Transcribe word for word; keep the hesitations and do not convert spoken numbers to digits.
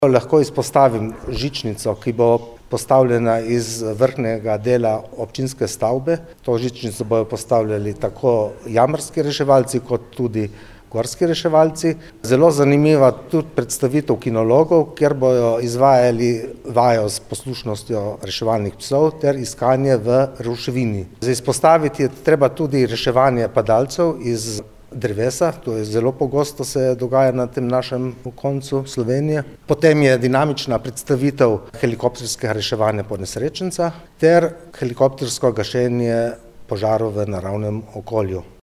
Lahko izpostavim žičnico, ki bo postavljena iz vrhnjega dela občinske stavbe. To žičnico bodo postavljali tako jamarski reševalci kot tudi gorski reševalci. Zelo zanimiva tudi predstavitev kinologov, kjer bodo izvajali vajo s poslušnostjo reševalnih psov ter iskanje v ruševini. Za izpostaviti je treba tudi reševanje padalcev iz drevesa, to je zelo pogosto se dogaja na tem našem koncu Slovenije. Potem je dinamična predstavitev helikopterskega reševanja ponesrečenca ter helikoptersko gašenje požarov v naravnem okolju.